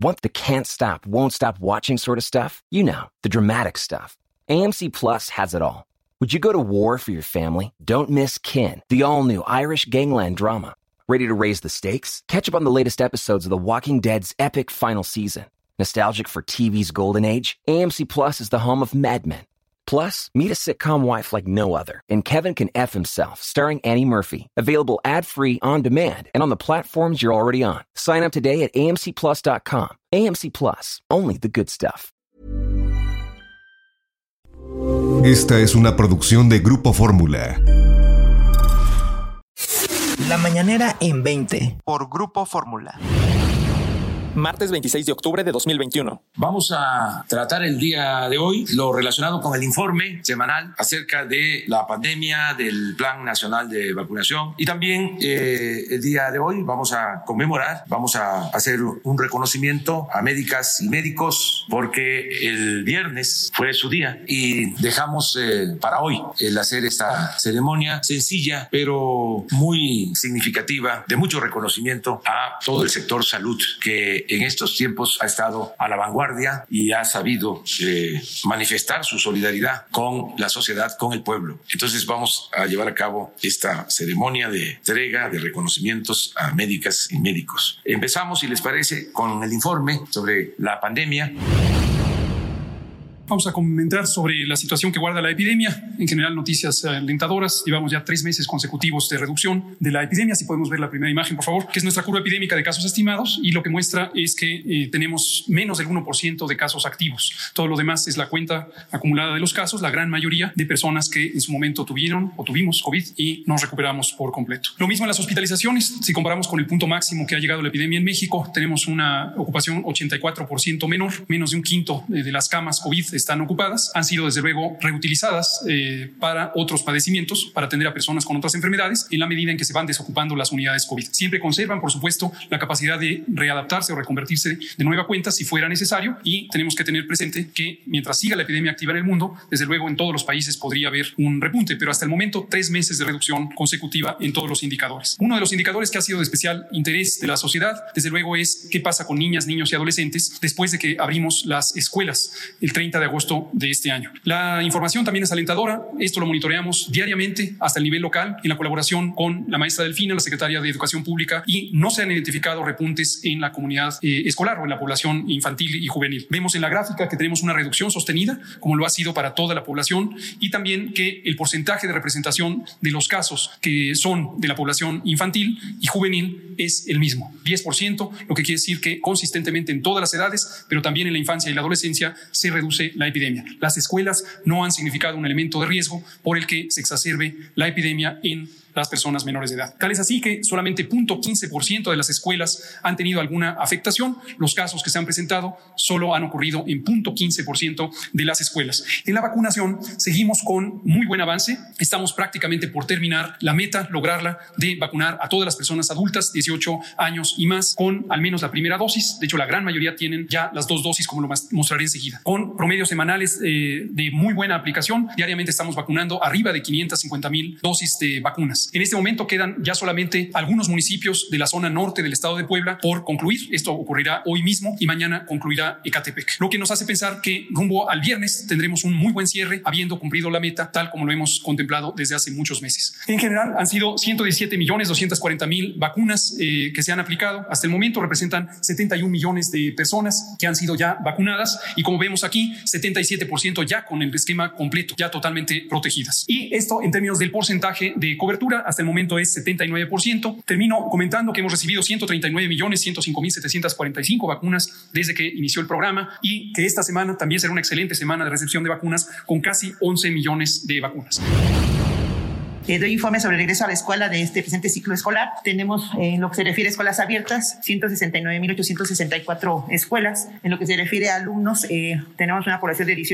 Want the can't stop, won't stop watching sort of stuff? You know, the dramatic stuff. AMC Plus has it all. Would you go to war for your family? Don't miss Kin, the all-new Irish gangland drama. Ready to raise the stakes? Catch up on the latest episodes of The Walking Dead's epic final season. Nostalgic for TV's golden age? AMC Plus is the home of Mad Men. Plus, meet a sitcom wife like no other in Kevin Can F Himself, starring Annie Murphy. Available ad-free, on demand, and on the platforms you're already on. Sign up today at amcplus.com. AMC Plus, only the good stuff. Esta es una producción de Grupo Fórmula. La mañanera en 20 por Grupo Fórmula. Martes 26 de octubre de 2021. Vamos a tratar el día de hoy lo relacionado con el informe semanal acerca de la pandemia, del Plan Nacional de Vacunación, y también el día de hoy vamos a conmemorar, vamos a hacer un reconocimiento a médicas y médicos porque el viernes fue su día y dejamos para hoy el hacer esta ceremonia sencilla pero muy significativa, de mucho reconocimiento a todo el sector salud que en estos tiempos ha estado a la vanguardia y ha sabido manifestar su solidaridad con la sociedad, con el pueblo. Entonces vamos a llevar a cabo esta ceremonia de entrega de reconocimientos a médicas y médicos. Empezamos, si les parece, con el informe sobre la pandemia. Vamos a comentar sobre la situación que guarda la epidemia. En general, noticias alentadoras. Llevamos ya 3 meses consecutivos de reducción de la epidemia. Si podemos ver la primera imagen, por favor, que es nuestra curva epidémica de casos estimados, y lo que muestra es que tenemos menos del 1% de casos activos. Todo lo demás es la cuenta acumulada de los casos, la gran mayoría de personas que en su momento tuvieron o tuvimos COVID y nos recuperamos por completo. Lo mismo en las hospitalizaciones. Si comparamos con el punto máximo que ha llegado la epidemia en México, tenemos una ocupación 84% menor. Menos de un quinto de las camas COVID están ocupadas, han sido desde luego reutilizadas para otros padecimientos, para atender a personas con otras enfermedades, en la medida en que se van desocupando las unidades COVID. Siempre conservan, por supuesto, la capacidad de readaptarse o reconvertirse de nueva cuenta si fuera necesario, y tenemos que tener presente que mientras siga la epidemia activa en el mundo, desde luego en todos los países podría haber un repunte, pero hasta el momento 3 meses de reducción consecutiva en todos los indicadores. Uno de los indicadores que ha sido de especial interés de la sociedad, desde luego, es qué pasa con niñas, niños y adolescentes después de que abrimos las escuelas el 30 de agosto de este año. La información también es alentadora. Esto lo monitoreamos diariamente hasta el nivel local en la colaboración con la maestra Delfina, la secretaria de Educación Pública, y no se han identificado repuntes en la comunidad escolar o en la población infantil y juvenil. Vemos en la gráfica que tenemos una reducción sostenida, como lo ha sido para toda la población, y también que el porcentaje de representación de los casos que son de la población infantil y juvenil es el mismo, 10%, lo que quiere decir que consistentemente en todas las edades, pero también en la infancia y la adolescencia, se reduce la epidemia. Las escuelas no han significado un elemento de riesgo por el que se exacerbe la epidemia en las personas menores de edad. Tal es así que solamente 0.15% de las escuelas han tenido alguna afectación. Los casos que se han presentado solo han ocurrido en 0.15% de las escuelas. En la vacunación seguimos con muy buen avance. Estamos prácticamente por terminar la meta, lograrla, de vacunar a todas las personas adultas, 18 años y más, con al menos la primera dosis. De hecho, la gran mayoría tienen ya las 2 dosis, como lo mostraré enseguida. Con promedios semanales de muy buena aplicación, diariamente estamos vacunando arriba de 550,000 dosis de vacunas. En este momento quedan ya solamente algunos municipios de la zona norte del estado de Puebla por concluir. Esto ocurrirá hoy mismo y mañana concluirá Ecatepec. Lo que nos hace pensar que rumbo al viernes tendremos un muy buen cierre, habiendo cumplido la meta tal como lo hemos contemplado desde hace muchos meses. En general han sido 117,240,000 vacunas que se han aplicado. Hasta el momento representan 71 millones de personas que han sido ya vacunadas, y como vemos aquí, 77% ya con el esquema completo, ya totalmente protegidas. Y esto en términos del porcentaje de cobertura, hasta el momento es 79%. Termino comentando que hemos recibido 139,105,745 vacunas desde que inició el programa, y que esta semana también será una excelente semana de recepción de vacunas, con casi 11 millones de vacunas. Doy informe sobre el regreso a la escuela de este presente ciclo escolar. Tenemos, en lo que se refiere a escuelas abiertas, 169,864 escuelas. En lo que se refiere a alumnos, tenemos una población de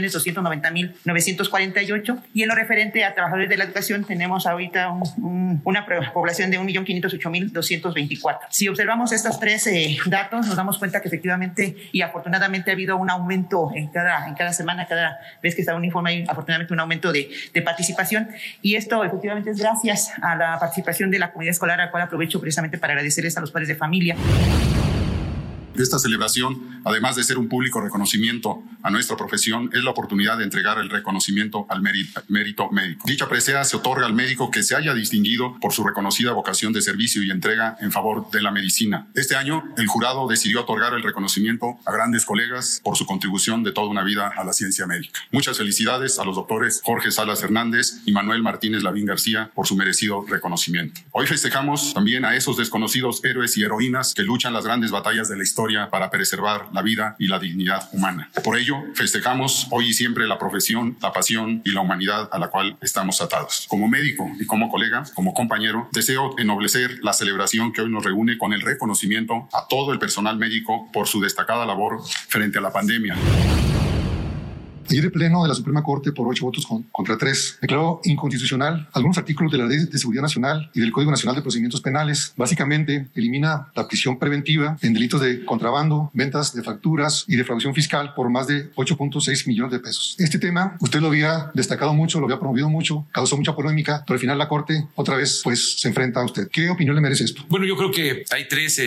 18,290,948. Y en lo referente a trabajadores de la educación, tenemos ahorita una población de 1,508,224. Si observamos estos 3 datos, nos damos cuenta que efectivamente y afortunadamente ha habido un aumento en cada semana, cada vez que está un informe, hay afortunadamente un aumento de participación. Y esto efectivamente es gracias a la participación de la comunidad escolar, a la cual aprovecho precisamente para agradecerles a los padres de familia. Esta celebración, además de ser un público reconocimiento a nuestra profesión, es la oportunidad de entregar el reconocimiento al mérito médico. Dicha presea se otorga al médico que se haya distinguido por su reconocida vocación de servicio y entrega en favor de la medicina. Este año, el jurado decidió otorgar el reconocimiento a grandes colegas por su contribución de toda una vida a la ciencia médica. Muchas felicidades a los doctores Jorge Salas Hernández y Manuel Martínez Lavín García por su merecido reconocimiento. Hoy festejamos también a esos desconocidos héroes y heroínas que luchan las grandes batallas de la historia para preservar la vida y la dignidad humana. Por ello, festejamos hoy y siempre la profesión, la pasión y la humanidad a la cual estamos atados. Como médico y como colega, como compañero, deseo ennoblecer la celebración que hoy nos reúne con el reconocimiento a todo el personal médico por su destacada labor frente a la pandemia. Ayer el Pleno de la Suprema Corte, por 8 votos contra 3, declaró inconstitucional algunos artículos de la Ley de Seguridad Nacional y del Código Nacional de Procedimientos Penales. Básicamente, elimina la prisión preventiva en delitos de contrabando, ventas de facturas y defraudación fiscal por más de 8.6 millones de pesos. Este tema, usted lo había destacado mucho, lo había promovido mucho, causó mucha polémica, pero al final la Corte otra vez pues se enfrenta a usted. ¿Qué opinión le merece esto? Bueno, yo creo que hay tres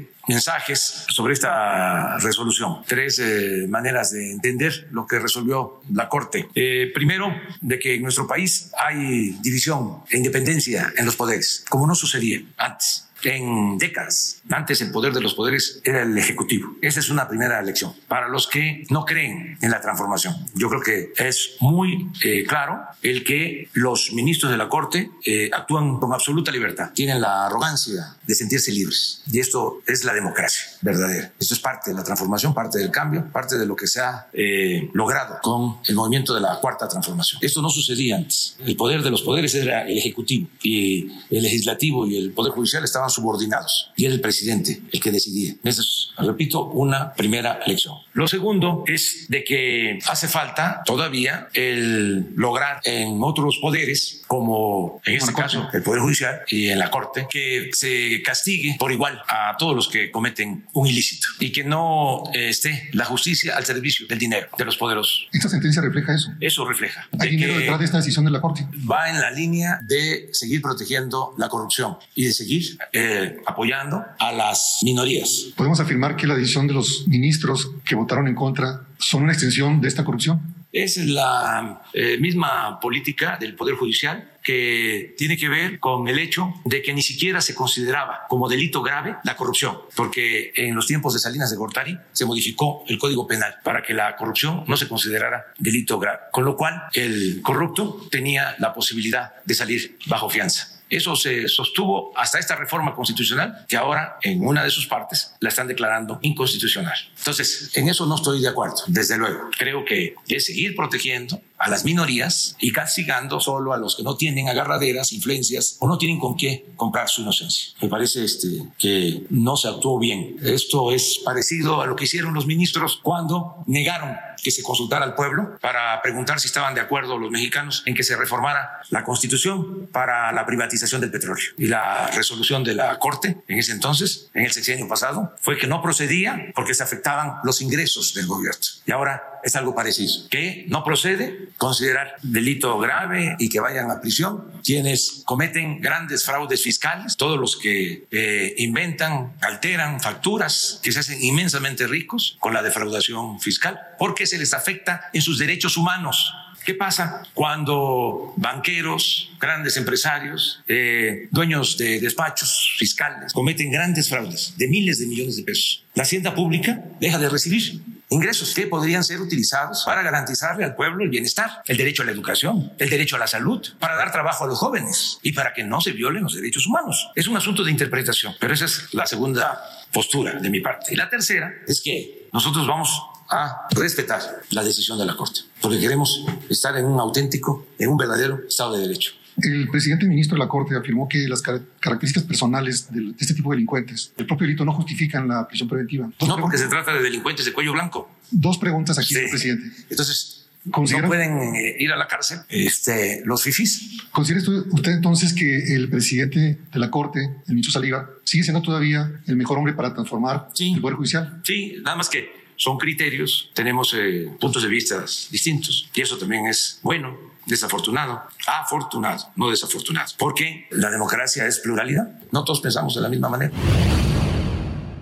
mensajes sobre esta resolución, tres maneras de entender lo que resolvió la Corte. Primero, de que en nuestro país hay división e independencia en los poderes, como no sucedía antes. En décadas, antes el poder de los poderes era el Ejecutivo. Esa es una primera lección. Para los que no creen en la transformación, yo creo que es muy claro el que los ministros de la Corte actúan con absoluta libertad. Tienen la arrogancia de sentirse libres. Y esto es la democracia verdadera. Esto es parte de la transformación, parte del cambio, parte de lo que se ha logrado con el movimiento de la Cuarta Transformación. Esto no sucedía antes. El poder de los poderes era el Ejecutivo y el Legislativo y el Poder Judicial estaban subordinados y era el presidente el que decidía. Esa es, repito, una primera lección. Lo segundo es de que hace falta todavía el lograr en otros poderes, como en este caso el Poder Judicial y en la Corte, que se castigue por igual a todos los que cometen un ilícito y que no esté la justicia al servicio del dinero de los poderosos. ¿Esta sentencia refleja eso? Eso refleja. ¿Hay dinero detrás de esta decisión de la Corte? Va en la línea de seguir protegiendo la corrupción y de seguir apoyando a las minorías. ¿Podemos afirmar que la decisión de los ministros que votaron en contra son una extensión de esta corrupción? Es la misma política del Poder Judicial que tiene que ver con el hecho de que ni siquiera se consideraba como delito grave la corrupción, porque en los tiempos de Salinas de Gortari se modificó el Código Penal para que la corrupción no se considerara delito grave, con lo cual el corrupto tenía la posibilidad de salir bajo fianza. Eso se sostuvo hasta esta reforma constitucional que ahora en una de sus partes la están declarando inconstitucional. Entonces, en eso no estoy de acuerdo, desde luego. Creo que es seguir protegiendo a las minorías y castigando solo a los que no tienen agarraderas, influencias o no tienen con qué comprar su inocencia. Me parece que no se actuó bien. Esto es parecido a lo que hicieron los ministros cuando negaron que se consultara al pueblo para preguntar si estaban de acuerdo los mexicanos en que se reformara la Constitución para la privatización del petróleo. Y la resolución de la Corte en ese entonces, en el sexenio pasado, fue que no procedía porque se afectaban los ingresos del gobierno. Y ahora es algo parecido, que no procede considerar delito grave y que vayan a prisión quienes cometen grandes fraudes fiscales, todos los que inventan, alteran facturas, que se hacen inmensamente ricos con la defraudación fiscal, porque se les afecta en sus derechos humanos. ¿Qué pasa cuando banqueros, grandes empresarios, dueños de despachos fiscales cometen grandes fraudes de miles de millones de pesos? La hacienda pública deja de recibir ingresos que podrían ser utilizados para garantizarle al pueblo el bienestar, el derecho a la educación, el derecho a la salud, para dar trabajo a los jóvenes y para que no se violen los derechos humanos. Es un asunto de interpretación, pero esa es la segunda postura de mi parte. Y la tercera es que nosotros vamos a respetar la decisión de la Corte, porque queremos estar en un auténtico, en un verdadero Estado de Derecho. El presidente ministro de la Corte afirmó que las características personales de este tipo de delincuentes, el propio delito, no justifican la prisión preventiva. No, porque se trata de delincuentes de cuello blanco. Dos preguntas aquí, señor presidente. Entonces, no pueden ir a la cárcel los fifís. ¿Considera usted entonces que el presidente de la Corte, el ministro Saliva, sigue siendo todavía el mejor hombre para transformar el Poder Judicial? Sí, nada más que son criterios, tenemos puntos de vista distintos y eso también es bueno, desafortunado, afortunado, no desafortunado, porque la democracia es pluralidad, no todos pensamos de la misma manera.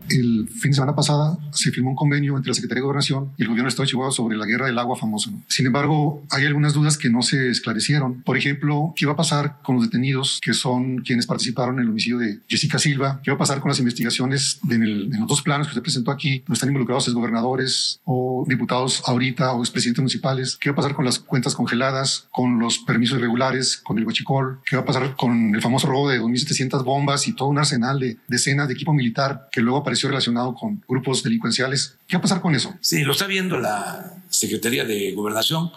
El fin de semana pasada se firmó un convenio entre la Secretaría de Gobernación y el Gobierno del Estado de Chihuahua sobre la guerra del agua famosa, ¿no? Sin embargo, hay algunas dudas que no se esclarecieron. Por ejemplo, ¿qué va a pasar con los detenidos que son quienes participaron en el homicidio de Jessica Silva? ¿Qué va a pasar con las investigaciones en los dos planos que usted presentó aquí, donde están involucrados exgobernadores o diputados ahorita o expresidentes municipales? ¿Qué va a pasar con las cuentas congeladas, con los permisos irregulares, con el huachicol? ¿Qué va a pasar con el famoso robo de 2.700 bombas y todo un arsenal de decenas de equipo militar que luego apareció relacionado con grupos delincuenciales? ¿Qué va a pasar con eso? Sí, lo está viendo la Secretaría de Gobernación.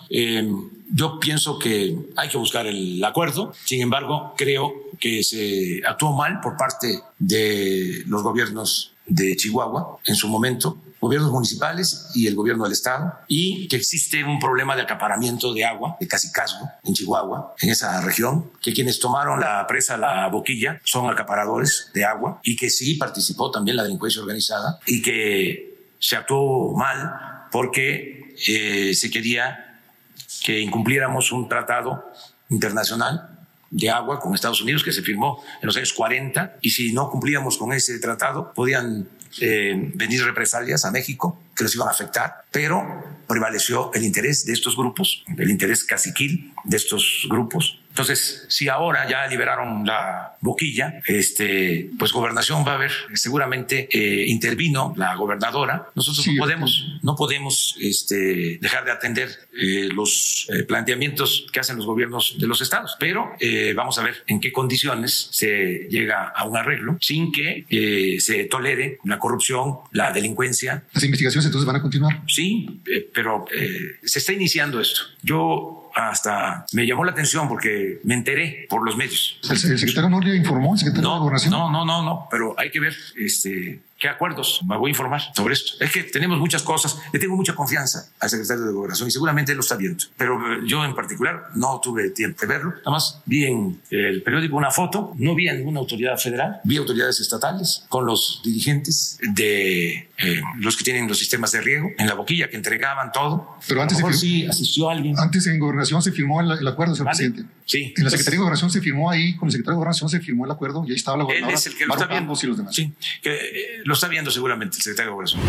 Yo pienso que hay que buscar el acuerdo. Sin embargo, creo que se actuó mal por parte de los gobiernos de Chihuahua en su momento, gobiernos municipales y el gobierno del estado, y que existe un problema de acaparamiento de agua, de cacicazgo en Chihuahua, en esa región, que quienes tomaron la presa La Boquilla son acaparadores de agua y que sí participó también la delincuencia organizada y que se actuó mal porque se quería que incumpliéramos un tratado internacional de agua con Estados Unidos que se firmó en los años 40, y si no cumplíamos con ese tratado podían venir represalias a México que los iban a afectar, pero prevaleció el interés de estos grupos, el interés caciquil de estos grupos. Entonces, si ahora ya liberaron La Boquilla, pues Gobernación va a ver, seguramente intervino la gobernadora. Nosotros sí, no podemos dejar de atender los planteamientos que hacen los gobiernos de los estados, pero vamos a ver en qué condiciones se llega a un arreglo sin que se tolere la corrupción, la delincuencia. ¿Las investigaciones entonces van a continuar? Sí, pero se está iniciando esto. Yo hasta me llamó la atención porque me enteré por los medios. ¿El secretario no le informó? ¿El secretario de Gobernación? No, pero hay que ver qué acuerdos. Me voy a informar sobre esto. Es que tenemos muchas cosas. Le tengo mucha confianza al secretario de Gobernación y seguramente él lo está viendo. Pero yo en particular no tuve tiempo de verlo. Nada más vi en el periódico una foto. No vi a ninguna autoridad federal. Vi autoridades estatales con los dirigentes de los que tienen los sistemas de riego en La Boquilla, que entregaban todo. Pero antes sí asistió alguien. Antes en Gobernación se firmó el acuerdo, señor presidente. Sí. En la Secretaría de Gobernación se firmó ahí, con el secretario de Gobernación se firmó el acuerdo y ahí estaba la gobernadora. Él es el que lo está viendo. Y los demás. Sí, que lo está viendo seguramente el secretario de Gobernación.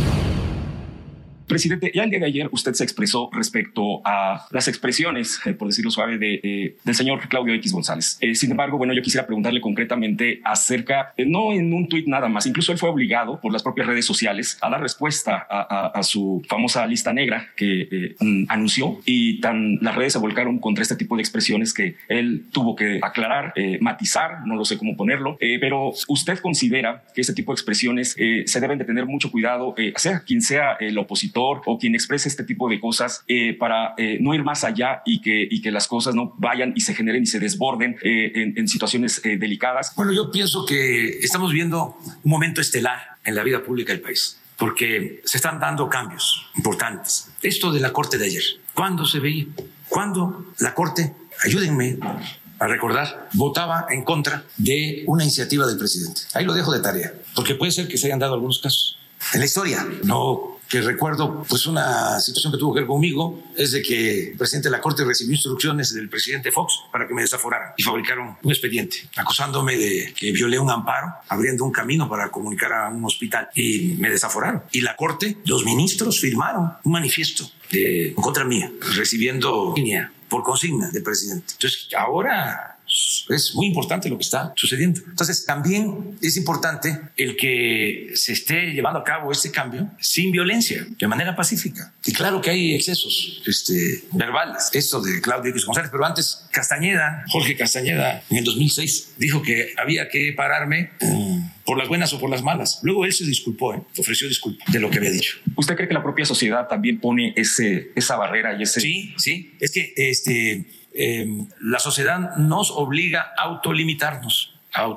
Presidente, ya el día de ayer usted se expresó respecto a las expresiones, por decirlo suave, del señor Claudio X González. Sin embargo, bueno, yo quisiera preguntarle concretamente acerca, no en un tuit nada más, incluso él fue obligado por las propias redes sociales a dar respuesta a su famosa lista negra que anunció, y las redes se volcaron contra este tipo de expresiones que él tuvo que aclarar, matizar, no lo sé cómo ponerlo, pero ¿usted considera que este tipo de expresiones se deben de tener mucho cuidado, sea quien sea el opositor o quien exprese este tipo de cosas, para no ir más allá y que las cosas no vayan y se generen y se desborden en situaciones delicadas? Bueno, yo pienso que estamos viendo un momento estelar en la vida pública del país, porque se están dando cambios importantes. Esto de la Corte de ayer, ¿cuándo se veía? ¿Cuándo la Corte, ayúdenme a recordar, votaba en contra de una iniciativa del presidente? Ahí lo dejo de tarea, porque puede ser que se hayan dado algunos casos en la historia. No que recuerdo, pues una situación que tuvo que ver conmigo es de que el presidente de la Corte recibió instrucciones del presidente Fox para que me desaforaran y fabricaron un expediente acusándome de que violé un amparo, abriendo un camino para comunicar a un hospital, y me desaforaron. Y la Corte, los ministros firmaron un manifiesto en contra mía, recibiendo línea por consigna del presidente. Entonces, ahora es muy importante lo que está sucediendo. Entonces, también es importante el que se esté llevando a cabo este cambio sin violencia, de manera pacífica. Y claro que hay excesos verbales, esto de Claudio X González, pero antes Jorge Castañeda, en el 2006, dijo que había que pararme por las buenas o por las malas. Luego él se disculpó, ofreció disculpas de lo que había dicho. ¿Usted cree que la propia sociedad también pone esa barrera y ese...? Sí. Es que la sociedad nos obliga a autolimitarnos.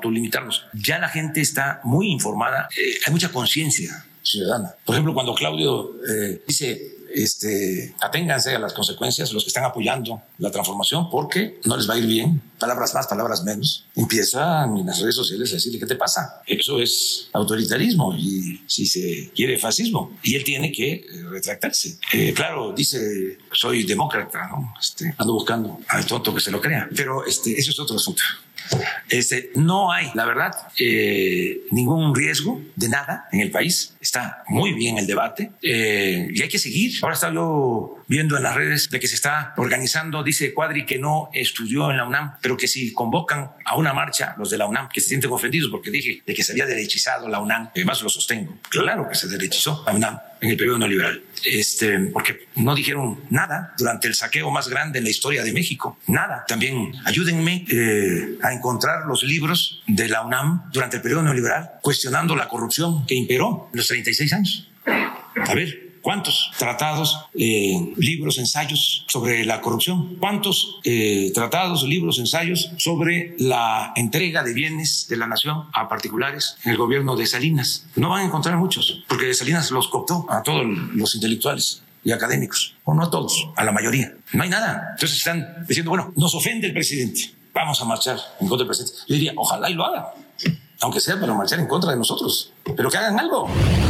Ya la gente está muy informada, hay mucha conciencia ciudadana. Por ejemplo, cuando Claudio dice aténganse a las consecuencias los que están apoyando la transformación porque no les va a ir bien. palabras más, palabras menos, empiezan en las redes sociales a decirle, ¿qué te pasa? Eso es autoritarismo y si se quiere fascismo. Y él tiene que retractarse. Claro, dice, soy demócrata, ¿no? Ando buscando al tonto que se lo crea. Pero eso es otro asunto. No hay, la verdad, ningún riesgo de nada en el país. Está muy bien el debate y hay que seguir. Ahora estaba yo viendo en las redes de que se está organizando, dice Cuadri, que no estudió en la UNAM, pero que si convocan a una marcha los de la UNAM, que se sienten ofendidos porque dije de que se había derechizado la UNAM, además lo sostengo. Claro que se derechizó la UNAM en el periodo neoliberal, porque no dijeron nada durante el saqueo más grande en la historia de México, nada. También ayúdenme a encontrar los libros de la UNAM durante el periodo neoliberal cuestionando la corrupción que imperó en los 36 años. A ver, ¿cuántos tratados, libros, ensayos sobre la corrupción? ¿Cuántos tratados, libros, ensayos sobre la entrega de bienes de la nación a particulares en el gobierno de Salinas? No van a encontrar muchos, porque Salinas los cooptó a todos los intelectuales y académicos, o no a todos, a la mayoría. No hay nada. Entonces están diciendo, bueno, nos ofende el presidente, vamos a marchar en contra del presidente. Yo diría, ojalá y lo haga, aunque sea para marchar en contra de nosotros, pero que hagan algo.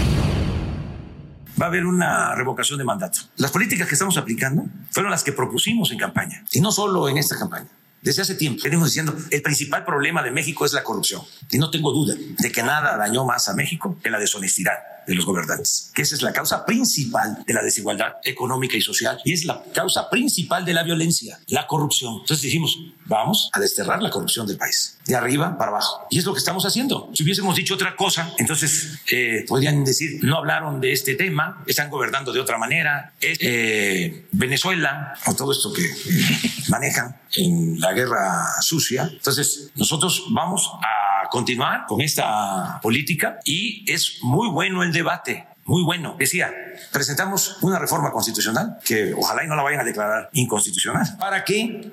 Va a haber una revocación de mandato. Las políticas que estamos aplicando fueron las que propusimos en campaña, y no solo en esta campaña. Desde hace tiempo venimos diciendo el principal problema de México es la corrupción, y no tengo duda de que nada dañó más a México que la deshonestidad de los gobernantes, que esa es la causa principal de la desigualdad económica y social, y es la causa principal de la violencia, la corrupción. Entonces dijimos, vamos a desterrar la corrupción del país, de arriba para abajo, y es lo que estamos haciendo. Si hubiésemos dicho otra cosa, entonces podrían decir, no hablaron de este tema, están gobernando de otra manera, Venezuela, o todo esto que manejan en la guerra sucia. Entonces nosotros vamos a continuar con esta política y es muy bueno el debate, muy bueno. Decía, presentamos una reforma constitucional que ojalá y no la vayan a declarar inconstitucional para que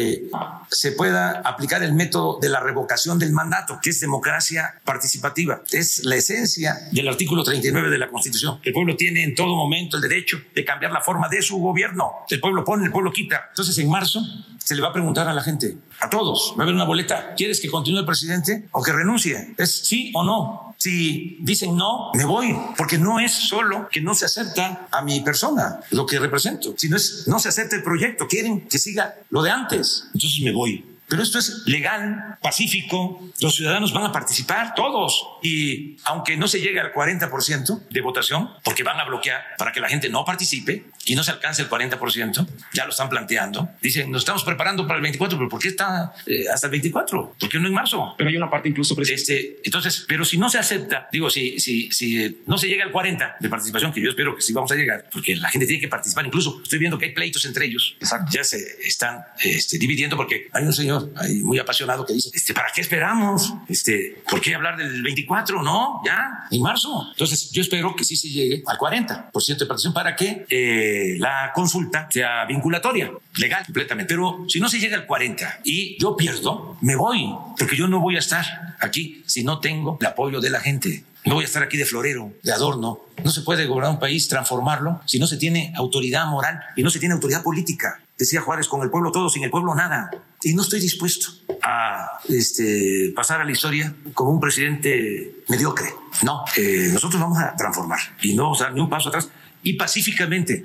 se pueda aplicar el método de la revocación del mandato, que es democracia participativa. Es la esencia del artículo 39 de la Constitución. El pueblo tiene en todo momento el derecho de cambiar la forma de su gobierno. El pueblo pone, el pueblo quita. Entonces en marzo se le va a preguntar a la gente, a todos, va a haber una boleta. ¿Quieres que continúe el presidente o que renuncie? ¿Es sí o no? Si dicen no, me voy, porque no es solo que no se acepta a mi persona, lo que represento, sino es no se acepta el proyecto, quieren que siga lo de antes, entonces me voy. Pero esto es legal, pacífico, los ciudadanos van a participar todos y aunque no se llegue al 40% de votación, porque van a bloquear para que la gente no participe y no se alcance el 40%, ya lo están planteando. Dicen, nos estamos preparando para el 24, pero ¿por qué está hasta el 24? ¿Por qué no en marzo? Pero hay una parte incluso, presidente. Entonces, pero si no se acepta, digo, si no se llega al 40% de participación, que yo espero que sí vamos a llegar, porque la gente tiene que participar, incluso estoy viendo que hay pleitos entre ellos. Exacto. Ya se están dividiendo porque hay un señor ahí muy apasionado que dice, ¿para qué esperamos? ¿Por qué hablar del 24? No, ya, en marzo. Entonces, yo espero que sí se llegue al 40% de participación para que la consulta sea vinculatoria, legal, completamente. Pero si no se llega al 40% y yo pierdo, me voy, porque yo no voy a estar aquí si no tengo el apoyo de la gente. No voy a estar aquí de florero, de adorno. No se puede gobernar un país, transformarlo, si no se tiene autoridad moral y no se tiene autoridad política. Decía Juárez, con el pueblo todo, sin el pueblo nada. Y no estoy dispuesto a pasar a la historia como un presidente mediocre. No, nosotros vamos a transformar y no vamos a dar ni un paso atrás y pacíficamente.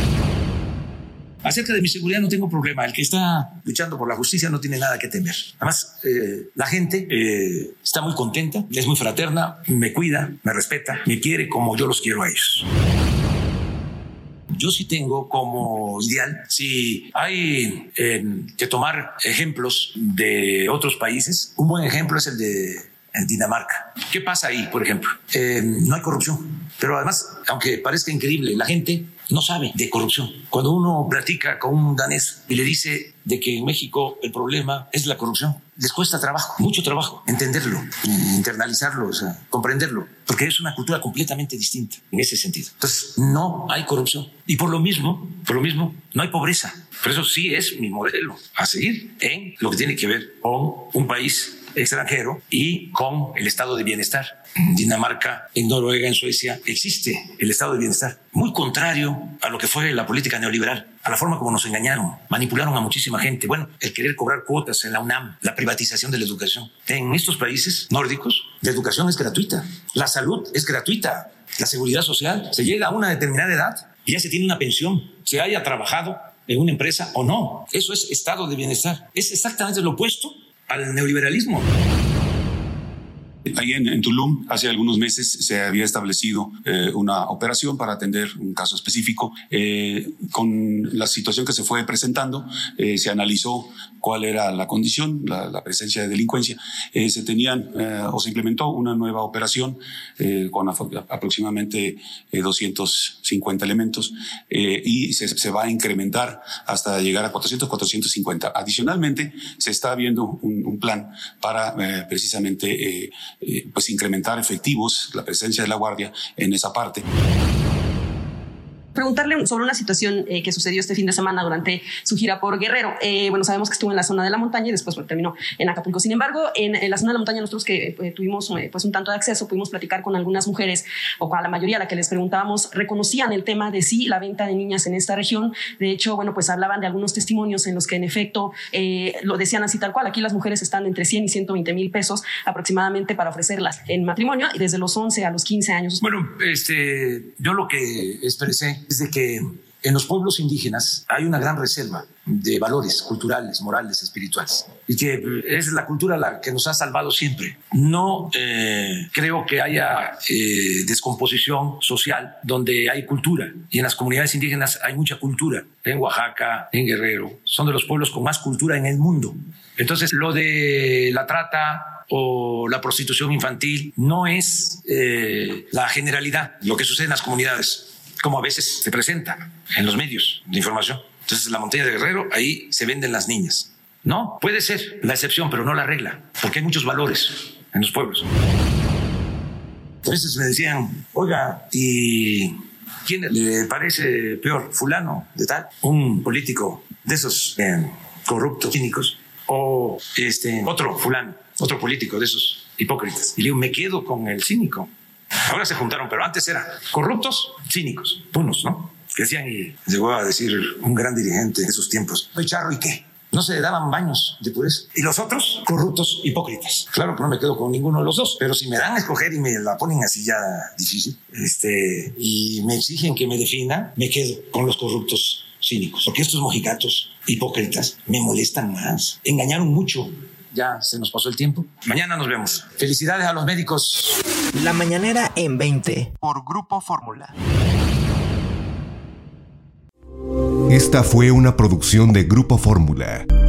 Acerca de mi seguridad no tengo problema. El que está luchando por la justicia no tiene nada que temer. Además, la gente está muy contenta, es muy fraterna, me cuida, me respeta, me quiere como yo los quiero a ellos. Yo sí tengo como ideal, si hay que tomar ejemplos de otros países, un buen ejemplo es el de Dinamarca. ¿Qué pasa ahí, por ejemplo? No hay corrupción, pero además, aunque parezca increíble, la gente no sabe de corrupción. Cuando uno platica con un danés y le dice de que en México el problema es la corrupción, les cuesta trabajo, mucho trabajo, entenderlo, internalizarlo, o sea, comprenderlo, porque es una cultura completamente distinta en ese sentido. Entonces, no hay corrupción. Y por lo mismo, no hay pobreza. Por eso sí es mi modelo a seguir en lo que tiene que ver con un país extranjero y con el estado de bienestar. En Dinamarca, en Noruega, en Suecia existe el estado de bienestar, muy contrario a lo que fue la política neoliberal, a la forma como nos engañaron, manipularon a muchísima gente. Bueno, el querer cobrar cuotas en la UNAM, la privatización de la educación. En estos países nórdicos, la educación es gratuita, la salud es gratuita, la seguridad social, se llega a una determinada edad y ya se tiene una pensión, se haya trabajado en una empresa o no. Eso es estado de bienestar. Es exactamente lo opuesto al neoliberalismo. Ahí en Tulum, hace algunos meses se había establecido una operación para atender un caso específico. Con la situación que se fue presentando, se analizó cuál era la condición, la presencia de delincuencia. Se implementó una nueva operación con aproximadamente 250 elementos y se va a incrementar hasta llegar a 400, 450. Adicionalmente, se está viendo un plan para precisamente pues incrementar efectivos, la presencia de la Guardia en esa parte. Preguntarle sobre una situación que sucedió este fin de semana durante su gira por Guerrero. Bueno, sabemos que estuvo en la zona de la montaña y después terminó en Acapulco. Sin embargo, en la zona de la montaña, nosotros que tuvimos pues un tanto de acceso, pudimos platicar con algunas mujeres, o a la mayoría a la que les preguntábamos, reconocían el tema de sí, la venta de niñas en esta región. De hecho, bueno, pues hablaban de algunos testimonios en los que en efecto lo decían así tal cual. Aquí las mujeres están entre 100 y 120 mil pesos aproximadamente para ofrecerlas en matrimonio, y desde los 11 a los 15 años. Bueno, yo lo que expresé es de que en los pueblos indígenas hay una gran reserva de valores culturales, morales, espirituales, y que es la cultura la que nos ha salvado siempre. No creo que haya descomposición social donde hay cultura, y en las comunidades indígenas hay mucha cultura. En Oaxaca, en Guerrero, son de los pueblos con más cultura en el mundo. Entonces, lo de la trata o la prostitución infantil no es la generalidad, lo que sucede en las comunidades, como a veces se presenta en los medios de información. Entonces, en la montaña de Guerrero, ahí se venden las niñas. No, puede ser la excepción, pero no la regla, porque hay muchos valores en los pueblos. A veces me decían, oiga, ¿y quién le parece peor, fulano de tal? ¿Un político de esos corruptos, cínicos? ¿O otro fulano, otro político de esos hipócritas? Y le digo, me quedo con el cínico. Ahora se juntaron, pero antes eran corruptos, cínicos, unos, ¿no? Que decían, y llegó a decir un gran dirigente de esos tiempos, soy charro, ¿y qué? No se daban baños de pureza. Y los otros, corruptos, hipócritas. Claro que no me quedo con ninguno de los dos, pero si me dan a escoger y me la ponen así ya difícil, y me exigen que me defina, me quedo con los corruptos cínicos. Porque estos mojigatos hipócritas me molestan más. Engañaron mucho. Ya se nos pasó el tiempo. Mañana nos vemos. Felicidades a los médicos. La Mañanera en 20 por Grupo Fórmula. Esta fue una producción de Grupo Fórmula.